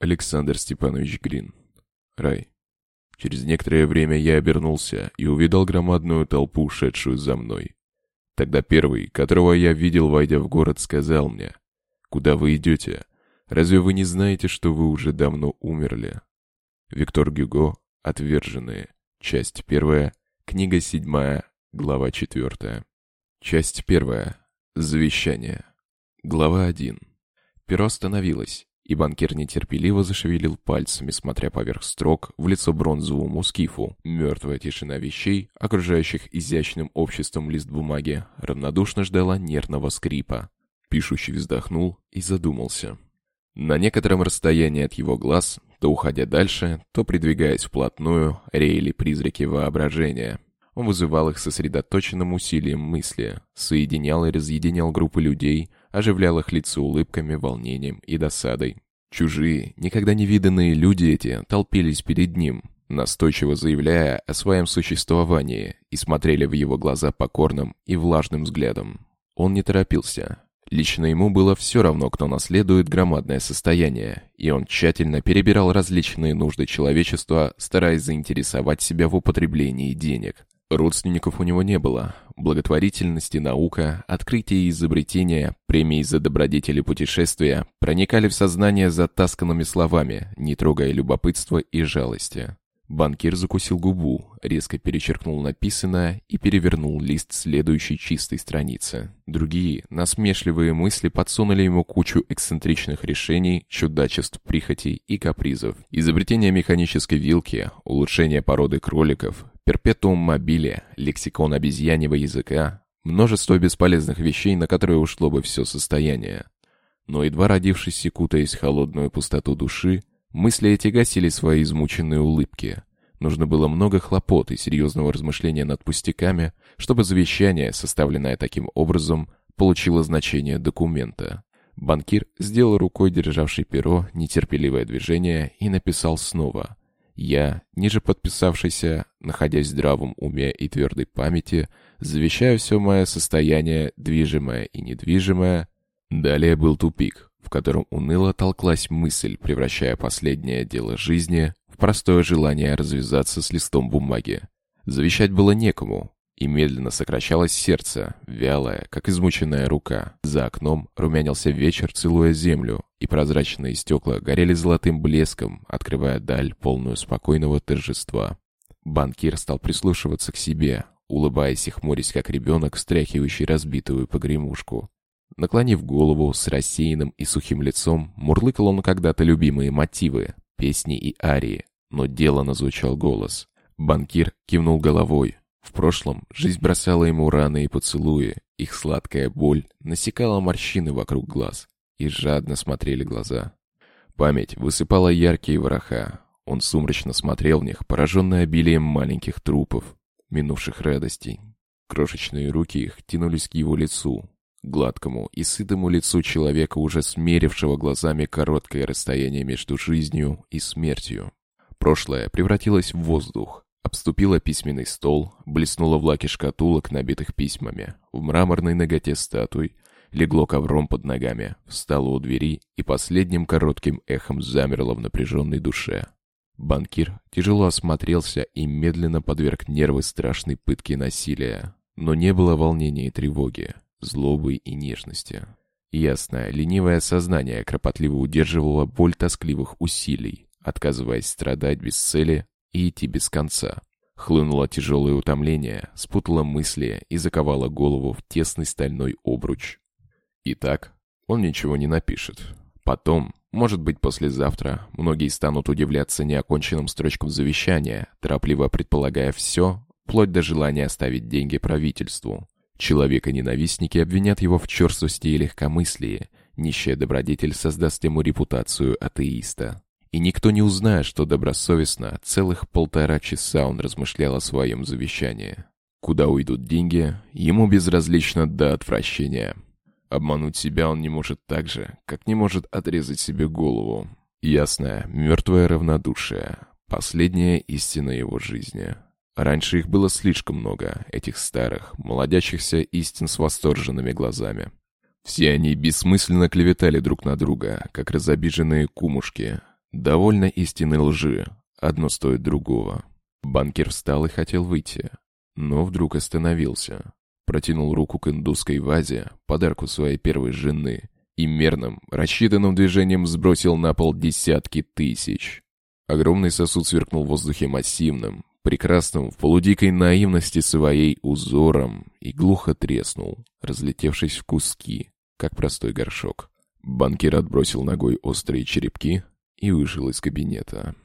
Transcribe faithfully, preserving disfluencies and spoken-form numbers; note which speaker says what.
Speaker 1: Александр Степанович Грин. Рай. Через некоторое время я обернулся и увидал громадную толпу, шедшую за мной. Тогда первый, которого я видел, войдя в город, сказал мне: «Куда вы идете? Разве вы не знаете, что вы уже давно умерли?» Виктор Гюго. Отверженные. Часть первая. Книга седьмая. Глава четвертая. Часть первая. Завещание. Глава один. Перо остановилось, и банкир нетерпеливо зашевелил пальцами, смотря поверх строк в лицо бронзовому скифу. Мертвая тишина вещей, окружающих изящным обществом лист бумаги, равнодушно ждала нервного скрипа. Пишущий вздохнул и задумался. На некотором расстоянии от его глаз, то уходя дальше, то придвигаясь вплотную, реяли призраки воображения. Он вызывал их сосредоточенным усилием мысли, соединял и разъединял группы людей, оживлял их лица улыбками, волнением и досадой. Чужие, никогда не виданные люди эти толпились перед ним, настойчиво заявляя о своем существовании, и смотрели в его глаза покорным и влажным взглядом. Он не торопился. Лично ему было все равно, кто наследует громадное состояние, и он тщательно перебирал различные нужды человечества, стараясь заинтересовать себя в употреблении денег. Родственников у него не было. Благотворительность и наука, открытия и изобретения, премии за добродетели путешествия проникали в сознание затасканными словами, не трогая любопытства и жалости. Банкир закусил губу, резко перечеркнул написанное и перевернул лист следующей чистой страницы. Другие, насмешливые мысли подсунули ему кучу эксцентричных решений, чудачеств, прихотей и капризов. Изобретение механической вилки, улучшение породы кроликов, перпетуум мобиле, лексикон обезьяньего языка, множество бесполезных вещей, на которые ушло бы все состояние. Но едва родившись и кутаясь в холодную пустоту души, мысли эти гасили свои измученные улыбки. Нужно было много хлопот и серьезного размышления над пустяками, чтобы завещание, составленное таким образом, получило значение документа. Банкир сделал рукой, державшей перо, нетерпеливое движение и написал снова: «Я, ниже подписавшийся, находясь в здравом уме и твердой памяти, завещаю все мое состояние, движимое и недвижимое». Далее был тупик, в котором уныло толклась мысль, превращая последнее дело жизни в простое желание развязаться с листом бумаги. Завещать было некому, и медленно сокращалось сердце, вялое, как измученная рука. За окном румянился вечер, целуя землю, и прозрачные стекла горели золотым блеском, открывая даль, полную спокойного торжества. Банкир стал прислушиваться к себе, улыбаясь и хмурясь, как ребенок, встряхивающий разбитую погремушку. Наклонив голову с рассеянным и сухим лицом, мурлыкал он когда-то любимые мотивы, песни и арии, но делано звучал голос. Банкир кивнул головой. В прошлом жизнь бросала ему раны и поцелуи, их сладкая боль насекала морщины вокруг глаз, и жадно смотрели глаза. Память высыпала яркие вороха. Он сумрачно смотрел в них, пораженный обилием маленьких трупов, минувших радостей. Крошечные руки их тянулись к его лицу, гладкому и сытому лицу человека, уже смерившего глазами короткое расстояние между жизнью и смертью. Прошлое превратилось в воздух, обступило письменный стол, блеснуло в лаке шкатулок, набитых письмами, в мраморной наготе статуй, легло ковром под ногами, встало у двери и последним коротким эхом замерло в напряженной душе. Банкир тяжело осмотрелся и медленно подверг нервы страшной пытке насилия, но не было волнения и тревоги, злобы и нежности. Ясное, ленивое сознание кропотливо удерживало боль тоскливых усилий, отказываясь страдать без цели и идти без конца. Хлынуло тяжелое утомление, спутало мысли и заковало голову в тесный стальной обруч. Итак, он ничего не напишет. Потом, может быть, послезавтра, многие станут удивляться неоконченным строчкам завещания, торопливо предполагая все, вплоть до желания оставить деньги правительству. Человека-ненавистники обвинят его в черствости и легкомыслии, нищая добродетель создаст ему репутацию атеиста. И никто не узнает, что добросовестно целых полтора часа он размышлял о своем завещании. Куда уйдут деньги, ему безразлично до отвращения. Обмануть себя он не может так же, как не может отрезать себе голову. Ясное, мертвое равнодушие — последняя истина его жизни. Раньше их было слишком много, этих старых, молодящихся истин с восторженными глазами. Все они бессмысленно клеветали друг на друга, как разобиженные кумушки. Довольно истинной лжи, одно стоит другого. Банкир встал и хотел выйти, но вдруг остановился. Протянул руку к индусской вазе, подарку своей первой жены, и мерным, рассчитанным движением сбросил на пол десятки тысяч. Огромный сосуд сверкнул в воздухе массивным, прекрасным в полудикой наивности своей узором и глухо треснул, разлетевшись в куски, как простой горшок. Банкир отбросил ногой острые черепки и вышел из кабинета.